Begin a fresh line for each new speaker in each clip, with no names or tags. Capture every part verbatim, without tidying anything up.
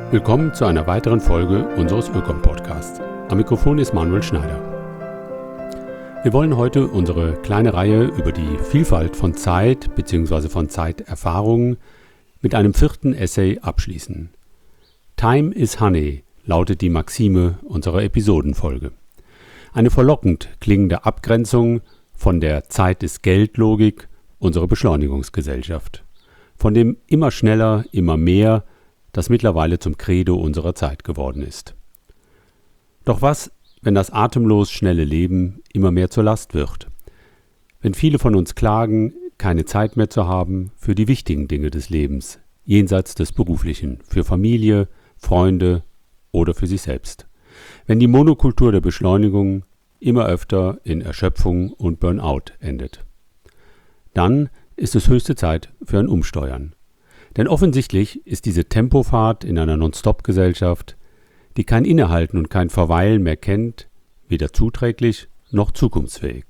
Willkommen zu einer weiteren Folge unseres Ökom-Podcasts. Am Mikrofon ist Manuel Schneider. Wir wollen heute unsere kleine Reihe über die Vielfalt von Zeit bzw. von Zeiterfahrungen mit einem vierten Essay abschließen. Time is Honey lautet die Maxime unserer Episodenfolge. Eine verlockend klingende Abgrenzung von der Zeit ist Geld-Logik unserer Beschleunigungsgesellschaft. Von dem immer schneller, immer mehr, das mittlerweile zum Credo unserer Zeit geworden ist. Doch was, wenn das atemlos schnelle Leben immer mehr zur Last wird? Wenn viele von uns klagen, keine Zeit mehr zu haben für die wichtigen Dinge des Lebens, jenseits des Beruflichen, für Familie, Freunde oder für sich selbst. Wenn die Monokultur der Beschleunigung immer öfter in Erschöpfung und Burnout endet. Dann ist es höchste Zeit für ein Umsteuern. Denn offensichtlich ist diese Tempofahrt in einer Non-Stop-Gesellschaft, die kein Innehalten und kein Verweilen mehr kennt, weder zuträglich noch zukunftsfähig.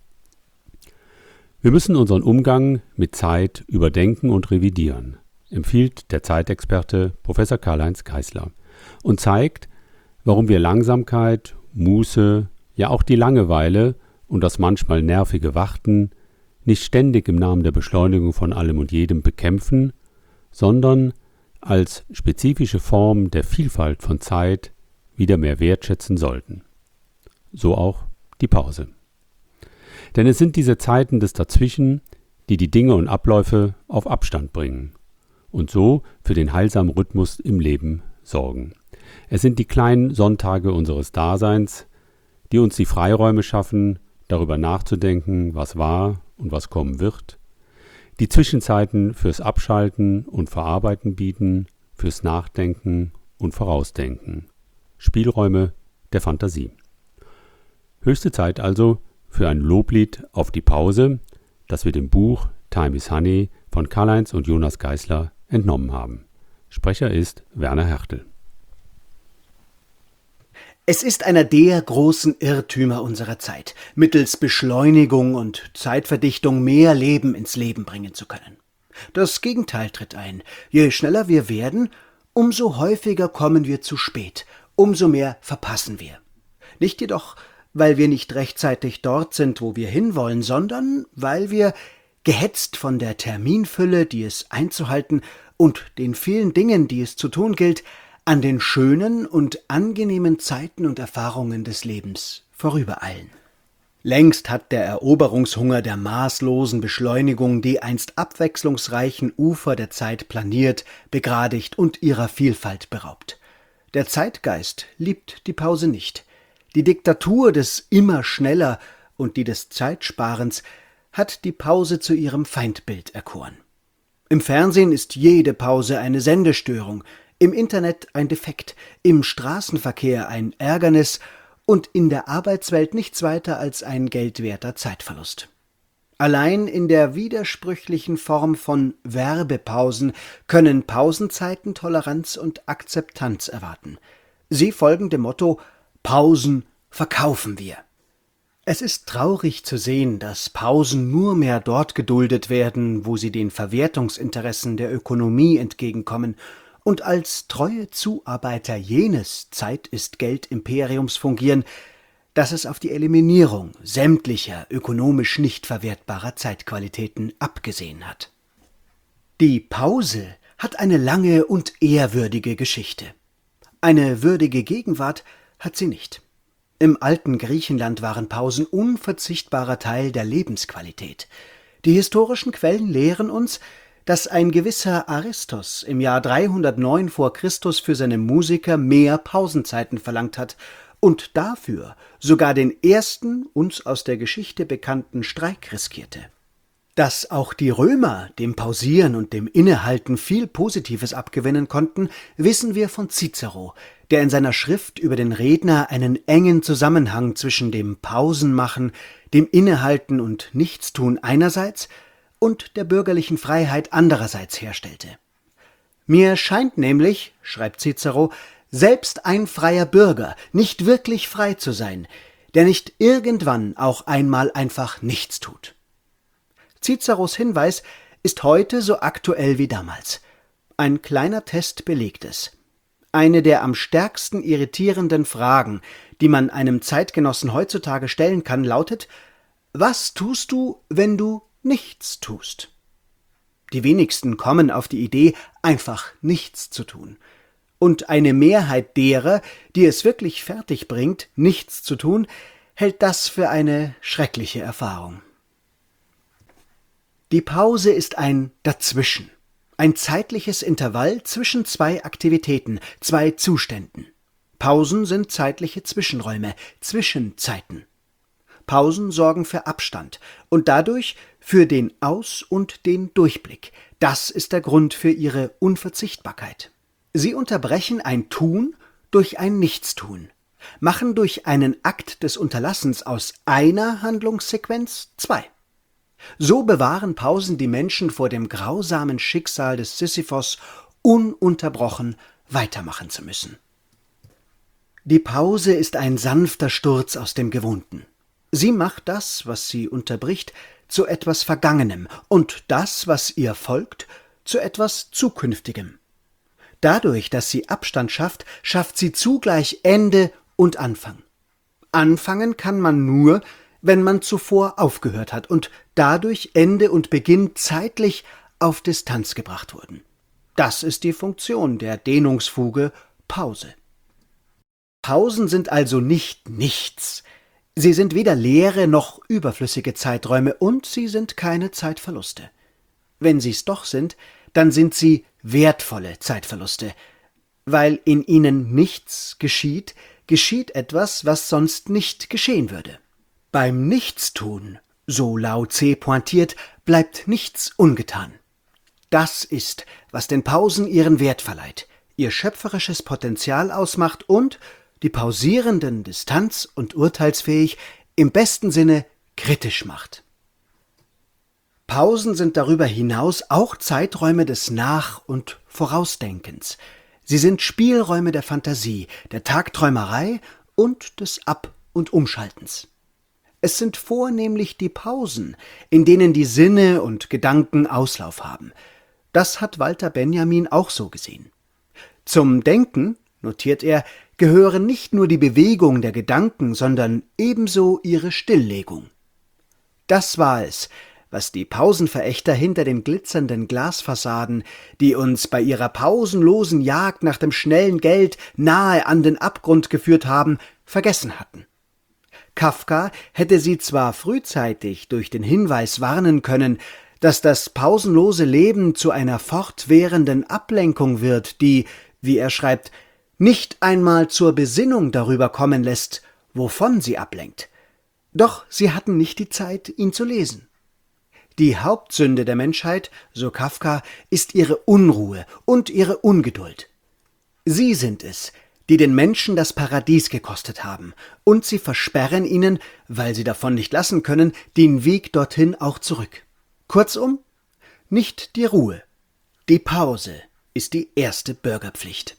Wir müssen unseren Umgang mit Zeit überdenken und revidieren, empfiehlt der Zeitexperte Professor Karl-Heinz Geisler und zeigt, warum wir Langsamkeit, Muße, ja auch die Langeweile und das manchmal nervige Warten nicht ständig im Namen der Beschleunigung von allem und jedem bekämpfen, sondern als spezifische Form der Vielfalt von Zeit wieder mehr wertschätzen sollten. So auch die Pause. Denn es sind diese Zeiten des Dazwischen, die die Dinge und Abläufe auf Abstand bringen und so für den heilsamen Rhythmus im Leben sorgen. Es sind die kleinen Sonntage unseres Daseins, die uns die Freiräume schaffen, darüber nachzudenken, was war und was kommen wird, die Zwischenzeiten fürs Abschalten und Verarbeiten bieten, fürs Nachdenken und Vorausdenken. Spielräume der Fantasie. Höchste Zeit also für ein Loblied auf die Pause, das wir dem Buch Time is Honey von Karl-Heinz und Jonas Geisler entnommen haben. Sprecher ist Werner Hertel.
Es ist einer der großen Irrtümer unserer Zeit, mittels Beschleunigung und Zeitverdichtung mehr Leben ins Leben bringen zu können. Das Gegenteil tritt ein. Je schneller wir werden, umso häufiger kommen wir zu spät, umso mehr verpassen wir. Nicht jedoch, weil wir nicht rechtzeitig dort sind, wo wir hinwollen, sondern weil wir, gehetzt von der Terminfülle, die es einzuhalten, und den vielen Dingen, die es zu tun gilt, an den schönen und angenehmen Zeiten und Erfahrungen des Lebens vorübereilen. Längst hat der Eroberungshunger der maßlosen Beschleunigung die einst abwechslungsreichen Ufer der Zeit planiert, begradigt und ihrer Vielfalt beraubt. Der Zeitgeist liebt die Pause nicht. Die Diktatur des immer schneller und die des Zeitsparens hat die Pause zu ihrem Feindbild erkoren. Im Fernsehen ist jede Pause eine Sendestörung, im Internet ein Defekt, im Straßenverkehr ein Ärgernis und in der Arbeitswelt nichts weiter als ein geldwerter Zeitverlust. Allein in der widersprüchlichen Form von Werbepausen können Pausenzeiten Toleranz und Akzeptanz erwarten. Sie folgen dem Motto: Pausen verkaufen wir. Es ist traurig zu sehen, dass Pausen nur mehr dort geduldet werden, wo sie den Verwertungsinteressen der Ökonomie entgegenkommen und als treue Zuarbeiter jenes Zeit-ist-Geld-Imperiums fungieren, das es auf die Eliminierung sämtlicher ökonomisch nicht verwertbarer Zeitqualitäten abgesehen hat. Die Pause hat eine lange und ehrwürdige Geschichte. Eine würdige Gegenwart hat sie nicht. Im alten Griechenland waren Pausen unverzichtbarer Teil der Lebensqualität. Die historischen Quellen lehren uns, dass ein gewisser Aristos im Jahr dreihundertneun vor Christus für seine Musiker mehr Pausenzeiten verlangt hat und dafür sogar den ersten uns aus der Geschichte bekannten Streik riskierte. Dass auch die Römer dem Pausieren und dem Innehalten viel Positives abgewinnen konnten, wissen wir von Cicero, der in seiner Schrift über den Redner einen engen Zusammenhang zwischen dem Pausenmachen, dem Innehalten und Nichtstun einerseits und der bürgerlichen Freiheit andererseits herstellte. Mir scheint nämlich, schreibt Cicero, selbst ein freier Bürger nicht wirklich frei zu sein, der nicht irgendwann auch einmal einfach nichts tut. Ciceros Hinweis ist heute so aktuell wie damals. Ein kleiner Test belegt es. Eine der am stärksten irritierenden Fragen, die man einem Zeitgenossen heutzutage stellen kann, lautet: Was tust du, wenn du nichts tust? Die wenigsten kommen auf die Idee, einfach nichts zu tun. Und eine Mehrheit derer, die es wirklich fertig bringt, nichts zu tun, hält das für eine schreckliche Erfahrung. Die Pause ist ein Dazwischen, ein zeitliches Intervall zwischen zwei Aktivitäten, zwei Zuständen. Pausen sind zeitliche Zwischenräume, Zwischenzeiten. Pausen sorgen für Abstand und dadurch für den Aus- und den Durchblick. Das ist der Grund für ihre Unverzichtbarkeit. Sie unterbrechen ein Tun durch ein Nichtstun, machen durch einen Akt des Unterlassens aus einer Handlungssequenz zwei. So bewahren Pausen die Menschen vor dem grausamen Schicksal des Sisyphos, ununterbrochen weitermachen zu müssen. Die Pause ist ein sanfter Sturz aus dem Gewohnten. Sie macht das, was sie unterbricht, zu etwas Vergangenem und das, was ihr folgt, zu etwas Zukünftigem. Dadurch, dass sie Abstand schafft, schafft sie zugleich Ende und Anfang. Anfangen kann man nur, wenn man zuvor aufgehört hat und dadurch Ende und Beginn zeitlich auf Distanz gebracht wurden. Das ist die Funktion der Dehnungsfuge Pause. Pausen sind also nicht nichts. Sie sind weder leere noch überflüssige Zeiträume und sie sind keine Zeitverluste. Wenn sie es doch sind, dann sind sie wertvolle Zeitverluste. Weil in ihnen nichts geschieht, geschieht etwas, was sonst nicht geschehen würde. Beim Nichtstun, so Lao Tse pointiert, bleibt nichts ungetan. Das ist, was den Pausen ihren Wert verleiht, ihr schöpferisches Potenzial ausmacht und die Pausierenden distanz- und urteilsfähig, im besten Sinne kritisch macht. Pausen sind darüber hinaus auch Zeiträume des Nach- und Vorausdenkens. Sie sind Spielräume der Fantasie, der Tagträumerei und des Ab- und Umschaltens. Es sind vornehmlich die Pausen, in denen die Sinne und Gedanken Auslauf haben. Das hat Walter Benjamin auch so gesehen. Zum Denken, notiert er, gehören nicht nur die Bewegung der Gedanken, sondern ebenso ihre Stilllegung. Das war es, was die Pausenverächter hinter den glitzernden Glasfassaden, die uns bei ihrer pausenlosen Jagd nach dem schnellen Geld nahe an den Abgrund geführt haben, vergessen hatten. Kafka hätte sie zwar frühzeitig durch den Hinweis warnen können, dass das pausenlose Leben zu einer fortwährenden Ablenkung wird, die, wie er schreibt, nicht einmal zur Besinnung darüber kommen lässt, wovon sie ablenkt. Doch sie hatten nicht die Zeit, ihn zu lesen. Die Hauptsünde der Menschheit, so Kafka, ist ihre Unruhe und ihre Ungeduld. Sie sind es, die den Menschen das Paradies gekostet haben, und sie versperren ihnen, weil sie davon nicht lassen können, den Weg dorthin auch zurück. Kurzum, nicht die Ruhe, die Pause ist die erste Bürgerpflicht.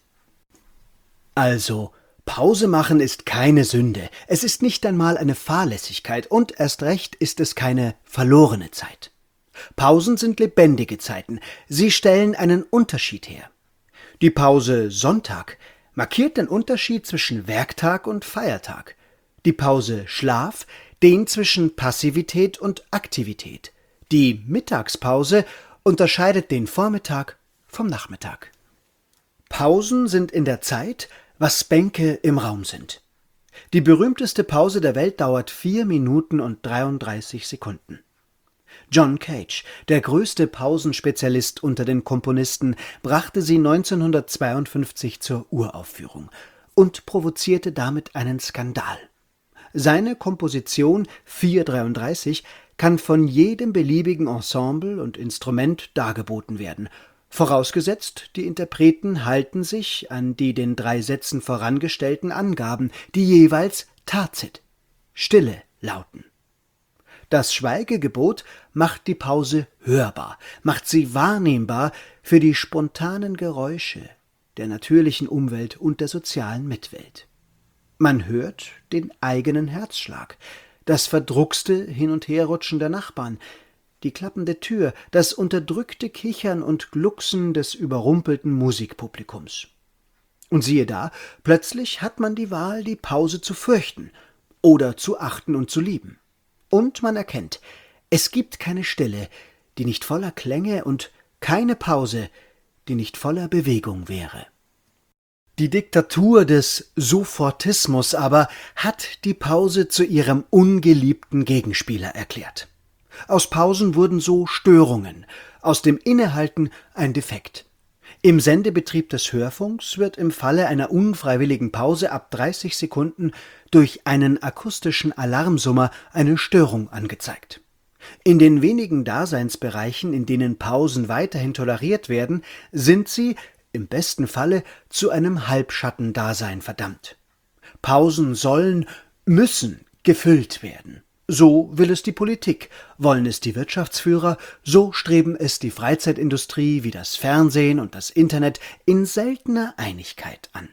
Also, Pause machen ist keine Sünde, es ist nicht einmal eine Fahrlässigkeit und erst recht ist es keine verlorene Zeit. Pausen sind lebendige Zeiten, sie stellen einen Unterschied her. Die Pause Sonntag markiert den Unterschied zwischen Werktag und Feiertag. Die Pause Schlaf den zwischen Passivität und Aktivität. Die Mittagspause unterscheidet den Vormittag vom Nachmittag. Pausen sind in der Zeit, was Bänke im Raum sind. Die berühmteste Pause der Welt dauert vier Minuten und dreiunddreißig Sekunden. John Cage, der größte Pausenspezialist unter den Komponisten, brachte sie neunzehnhundertzweiundfünfzig zur Uraufführung und provozierte damit einen Skandal. Seine Komposition vier dreiunddreißig kann von jedem beliebigen Ensemble und Instrument dargeboten werden, vorausgesetzt, die Interpreten halten sich an die den drei Sätzen vorangestellten Angaben, die jeweils Tacit, Stille, lauten. Das Schweigegebot macht die Pause hörbar, macht sie wahrnehmbar für die spontanen Geräusche der natürlichen Umwelt und der sozialen Mitwelt. Man hört den eigenen Herzschlag, das verdruckste Hin- und Herrutschen der Nachbarn, die klappende Tür, das unterdrückte Kichern und Glucksen des überrumpelten Musikpublikums. Und siehe da, plötzlich hat man die Wahl, die Pause zu fürchten oder zu achten und zu lieben. Und man erkennt, es gibt keine Stille, die nicht voller Klänge und keine Pause, die nicht voller Bewegung wäre. Die Diktatur des Sofortismus aber hat die Pause zu ihrem ungeliebten Gegenspieler erklärt. Aus Pausen wurden so Störungen, aus dem Innehalten ein Defekt. Im Sendebetrieb des Hörfunks wird im Falle einer unfreiwilligen Pause ab dreißig Sekunden durch einen akustischen Alarmsummer eine Störung angezeigt. In den wenigen Daseinsbereichen, in denen Pausen weiterhin toleriert werden, sind sie, im besten Falle, zu einem Halbschattendasein verdammt. Pausen sollen, müssen gefüllt werden. So will es die Politik, wollen es die Wirtschaftsführer, so streben es die Freizeitindustrie wie das Fernsehen und das Internet in seltener Einigkeit an.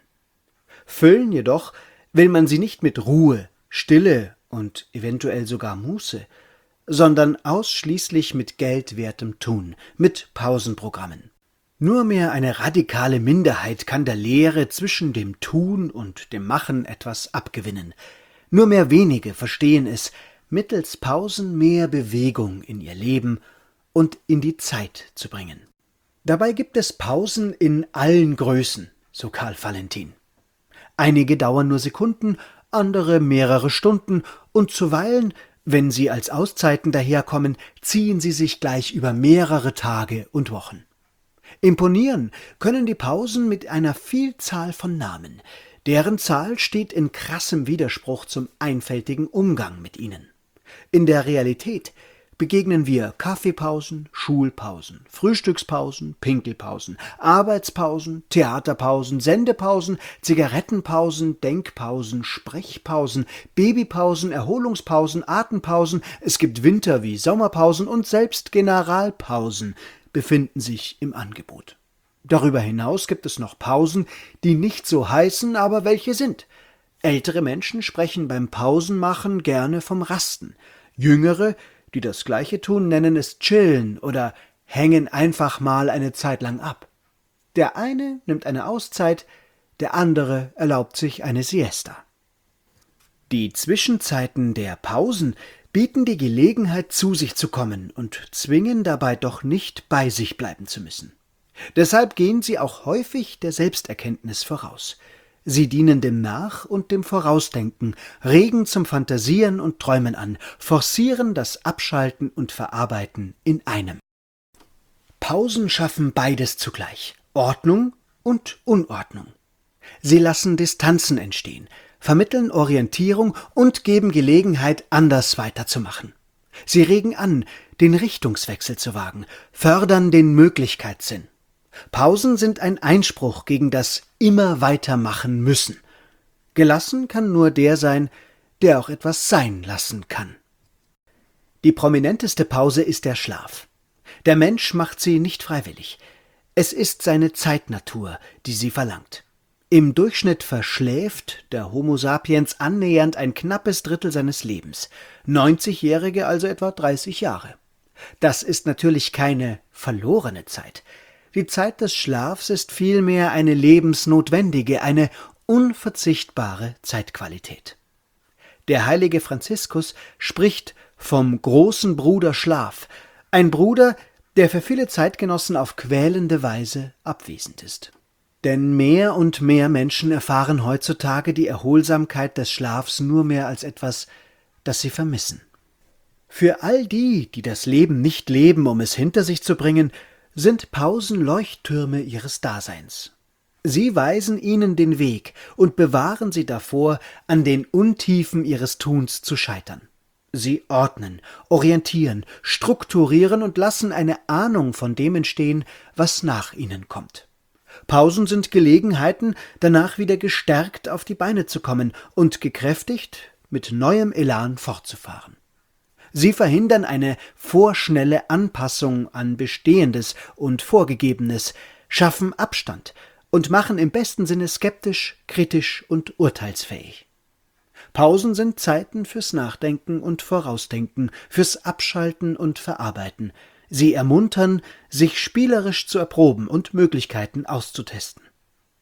Füllen jedoch will man sie nicht mit Ruhe, Stille und eventuell sogar Muße, sondern ausschließlich mit geldwertem Tun, mit Pausenprogrammen. Nur mehr eine radikale Minderheit kann der Lehre zwischen dem Tun und dem Machen etwas abgewinnen. Nur mehr wenige verstehen es, mittels Pausen mehr Bewegung in ihr Leben und in die Zeit zu bringen. Dabei gibt es Pausen in allen Größen, so Karl Valentin. Einige dauern nur Sekunden, andere mehrere Stunden und zuweilen, wenn sie als Auszeiten daherkommen, ziehen sie sich gleich über mehrere Tage und Wochen. Imponieren können die Pausen mit einer Vielzahl von Namen, deren Zahl steht in krassem Widerspruch zum einfältigen Umgang mit ihnen. In der Realität begegnen wir Kaffeepausen, Schulpausen, Frühstückspausen, Pinkelpausen, Arbeitspausen, Theaterpausen, Sendepausen, Zigarettenpausen, Denkpausen, Sprechpausen, Babypausen, Erholungspausen, Atempausen, es gibt Winter- wie Sommerpausen und selbst Generalpausen befinden sich im Angebot. Darüber hinaus gibt es noch Pausen, die nicht so heißen, aber welche sind. Ältere Menschen sprechen beim Pausenmachen gerne vom Rasten. Jüngere, die das Gleiche tun, nennen es Chillen oder hängen einfach mal eine Zeit lang ab. Der eine nimmt eine Auszeit, der andere erlaubt sich eine Siesta. Die Zwischenzeiten der Pausen bieten die Gelegenheit, zu sich zu kommen und zwingen dabei doch nicht bei sich bleiben zu müssen. Deshalb gehen sie auch häufig der Selbsterkenntnis voraus. Sie dienen dem Nach- und dem Vorausdenken, regen zum Fantasieren und Träumen an, forcieren das Abschalten und Verarbeiten in einem. Pausen schaffen beides zugleich, Ordnung und Unordnung. Sie lassen Distanzen entstehen, vermitteln Orientierung und geben Gelegenheit, anders weiterzumachen. Sie regen an, den Richtungswechsel zu wagen, fördern den Möglichkeitssinn. Pausen sind ein Einspruch gegen das immer weitermachen müssen. Gelassen kann nur der sein, der auch etwas sein lassen kann. Die prominenteste Pause ist der Schlaf. Der Mensch macht sie nicht freiwillig. Es ist seine Zeitnatur, die sie verlangt. Im Durchschnitt verschläft der Homo sapiens annähernd ein knappes Drittel seines Lebens, neunzigjährige also etwa dreißig Jahre. Das ist natürlich keine verlorene Zeit. Die Zeit des Schlafs ist vielmehr eine lebensnotwendige, eine unverzichtbare Zeitqualität. Der heilige Franziskus spricht vom großen Bruder Schlaf, ein Bruder, der für viele Zeitgenossen auf quälende Weise abwesend ist. Denn mehr und mehr Menschen erfahren heutzutage die Erholsamkeit des Schlafs nur mehr als etwas, das sie vermissen. Für all die, die das Leben nicht leben, um es hinter sich zu bringen, sind Pausen Leuchttürme ihres Daseins. Sie weisen ihnen den Weg und bewahren sie davor, an den Untiefen ihres Tuns zu scheitern. Sie ordnen, orientieren, strukturieren und lassen eine Ahnung von dem entstehen, was nach ihnen kommt. Pausen sind Gelegenheiten, danach wieder gestärkt auf die Beine zu kommen und gekräftigt mit neuem Elan fortzufahren. Sie verhindern eine vorschnelle Anpassung an Bestehendes und Vorgegebenes, schaffen Abstand und machen im besten Sinne skeptisch, kritisch und urteilsfähig. Pausen sind Zeiten fürs Nachdenken und Vorausdenken, fürs Abschalten und Verarbeiten. Sie ermuntern, sich spielerisch zu erproben und Möglichkeiten auszutesten.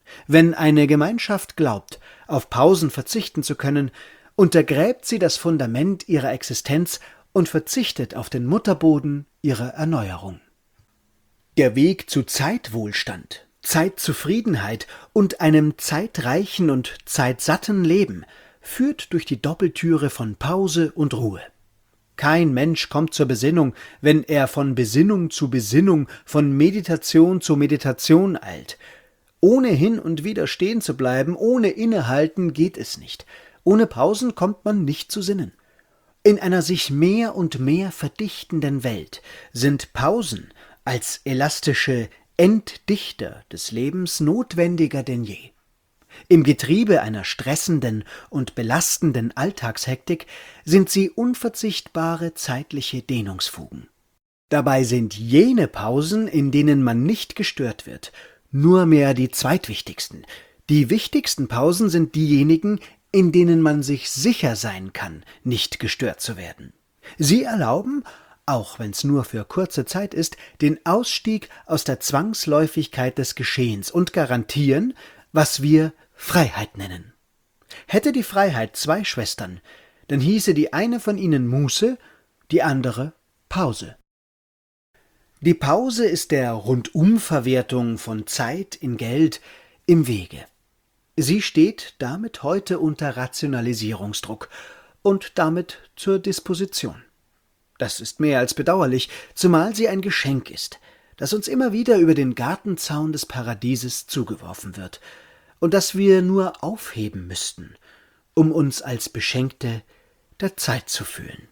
Wenn eine Gemeinschaft glaubt, auf Pausen verzichten zu können, untergräbt sie das Fundament ihrer Existenz und verzichtet auf den Mutterboden ihrer Erneuerung. Der Weg zu Zeitwohlstand, Zeitzufriedenheit und einem zeitreichen und zeitsatten Leben führt durch die Doppeltüre von Pause und Ruhe. Kein Mensch kommt zur Besinnung, wenn er von Besinnung zu Besinnung, von Meditation zu Meditation eilt. Ohne hin und wieder stehen zu bleiben, ohne innehalten geht es nicht. Ohne Pausen kommt man nicht zu Sinnen. In einer sich mehr und mehr verdichtenden Welt sind Pausen als elastische Entdichter des Lebens notwendiger denn je. Im Getriebe einer stressenden und belastenden Alltagshektik sind sie unverzichtbare zeitliche Dehnungsfugen. Dabei sind jene Pausen, in denen man nicht gestört wird, nur mehr die zweitwichtigsten. Die wichtigsten Pausen sind diejenigen, in denen man sich sicher sein kann, nicht gestört zu werden. Sie erlauben, auch wenn es nur für kurze Zeit ist, den Ausstieg aus der Zwangsläufigkeit des Geschehens und garantieren, was wir Freiheit nennen. Hätte die Freiheit zwei Schwestern, dann hieße die eine von ihnen Muße, die andere Pause. Die Pause ist der Rundumverwertung von Zeit in Geld im Wege. Sie steht damit heute unter Rationalisierungsdruck und damit zur Disposition. Das ist mehr als bedauerlich, zumal sie ein Geschenk ist, das uns immer wieder über den Gartenzaun des Paradieses zugeworfen wird und das wir nur aufheben müssten, um uns als Beschenkte der Zeit zu fühlen.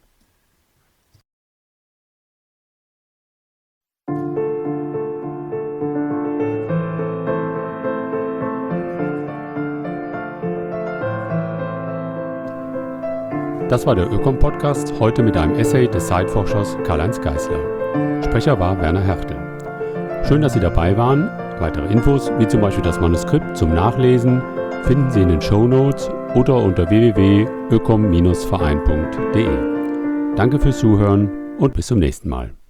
Das war der Ökom-Podcast, heute mit einem Essay des Zeitforschers Karl-Heinz Geisler. Sprecher war Werner Hertel. Schön, dass Sie dabei waren. Weitere Infos, wie zum Beispiel das Manuskript zum Nachlesen, finden Sie in den Shownotes oder unter w w w punkt ökom Bindestrich verein punkt de. Danke fürs Zuhören und bis zum nächsten Mal.